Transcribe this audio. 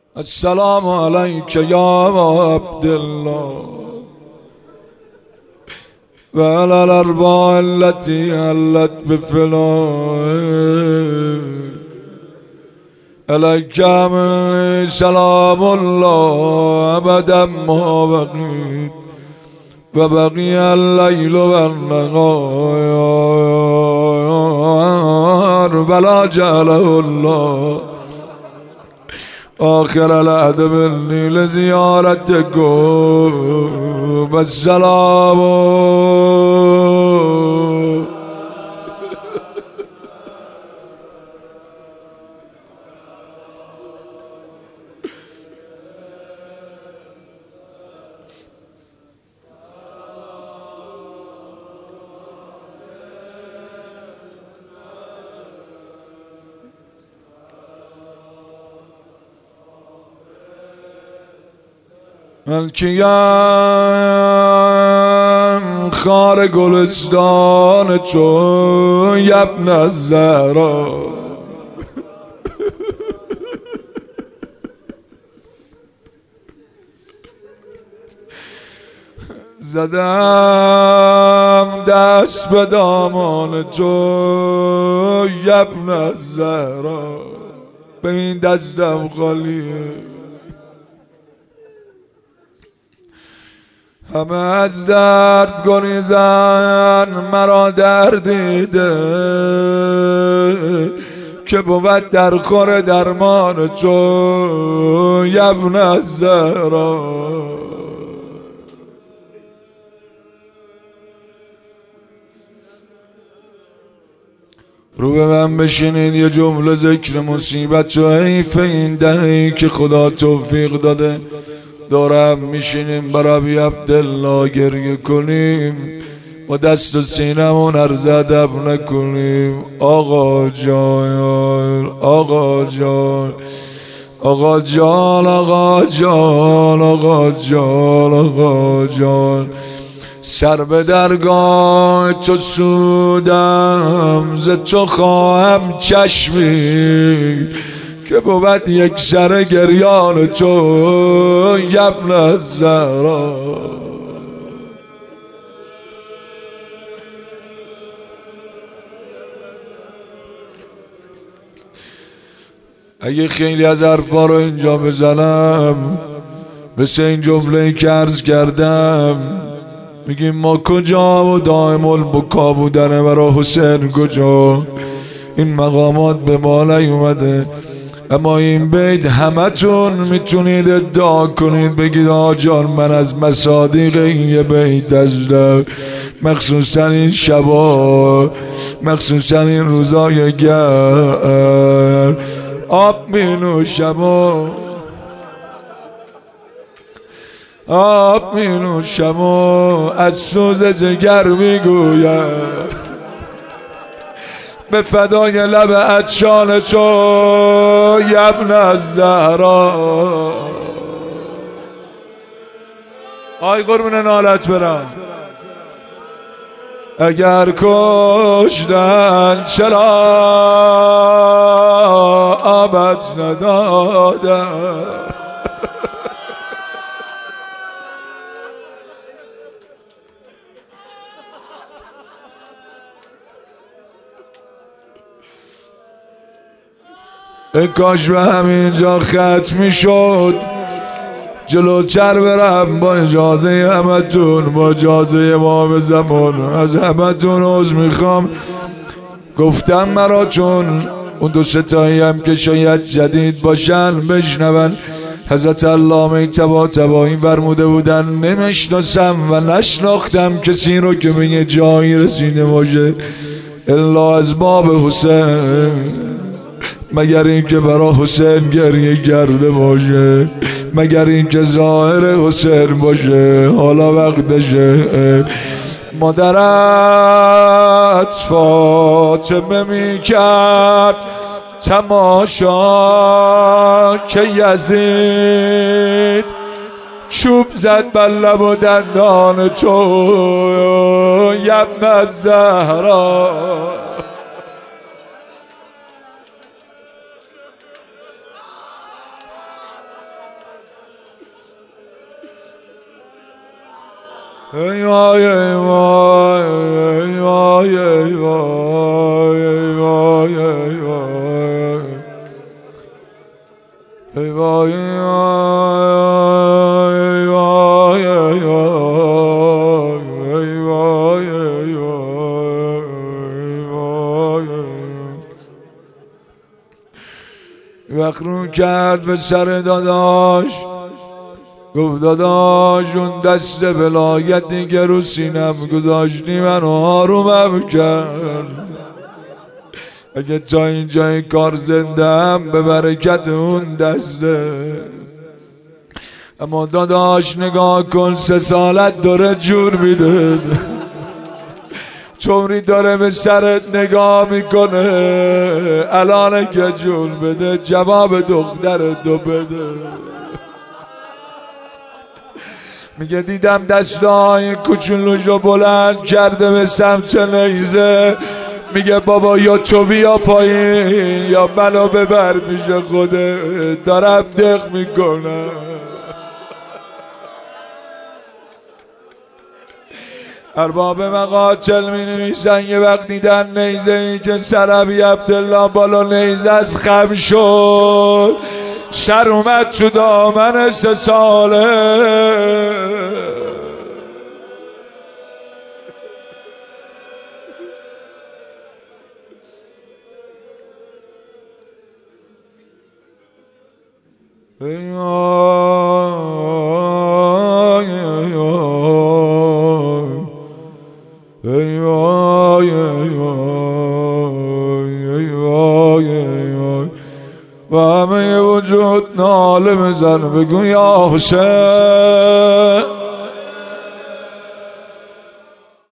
السلام عليك يا عبد الله وعلى الأربع التي هلت بفنائك عليك مني سلام الله أبدا ما بقيت وبقي الليل والنهار ولا جعله الله آخر العهد مني لزيارتكم. السلام من کیم خار گلستان چون ابن الزهرا زدم دست به دامان تو ابن الزهرا ببین دستم خالیه همه از درد گریزن مرا دردیده که بود در خور درمان چون ابن الزهرا رو به من بشینید یه جمله ذکر مصیبت و حیف این دهی که خدا توفیق داده دارم میشینیم برای ابی عبدالله گریه کنیم و دست و سینمون عرض ادب نکنیم. آقا جان آقا جان آقا جان آقا جان آقا جان آقا جان سر به درگاه تو سودم ز تو خواهم چشمی که بود یک سر گریان تو ابن الزهرا. اگه خیلی از حرفا رو اینجا بزنم مثل این جمله که عرض کردم میگیم ما کجا و دائم البکا بودنه برا حسین کجا، این مقامات به ما نیومده. اما این بیت همه تون میتونید ادعا کنید بگید آقا جان من از مصادیق این یه بیت هستم، مخصوصا این شبا، مخصوصا این روزای گرم آب می نوشم و آب می نوشم و از سوز جگر میگویم به فدای لب عطشان تو ابن الزهرا. آی قربون نالت برم اگر کشتن چرا آبت ندادن، کاش به همینجا ختم میشد، جلوتر برم با اجازه همتون، با اجازه امام زمان از همتون عذر میخوام. گفتم مرا چون اون دو ستایی هم که شاید جدید باشن بشنون، حضرت علامه طباطبایی فرموده بودن نمیشناسم و نشناختم کسی رو که به یه جایی رسیده باشه الا از باب حسین، مگر این که برا حسین گریه کرده باشه، مگر این که ظاهر حسین باشه. حالا وقتشه. مادرت فاطمه میکرد تماشا که یزید چوب زد بر لب و دندان تو ابن الزهرا. ای وای ای وای ای وای ای وای ای وای ای وای ای وای ای وای ای وای ای وای وقت رو کرد به سر داداش، گفت داداش اون دست ولایت دیگه رو سینم گذاشتی منو آرومم کرد. اگه تا اینجای کار زندم به برکت اون دسته. اما داداش نگاه کن 3 سالت داره جور میده، چوری داره به سرت نگاه میکنه، الان که جور بده جواب دخترتو بده. میگه دیدم دستای کوچولوشو بلند کرده به سمت نیزه، میگه بابا یا تو بیا پایین یا منو ببر پیش خودت، دارم دق میکنم. ارباب مقاتل می نویسن یه وقت دیدن نیزه ای که سر ابی عبدالله بالا نیزه از خم شد، سر اومد تو دامن 3 ساله. ای وای ای وای ای وای ای وای ای وای و همه وجود ناله بزن بگو یا حسین.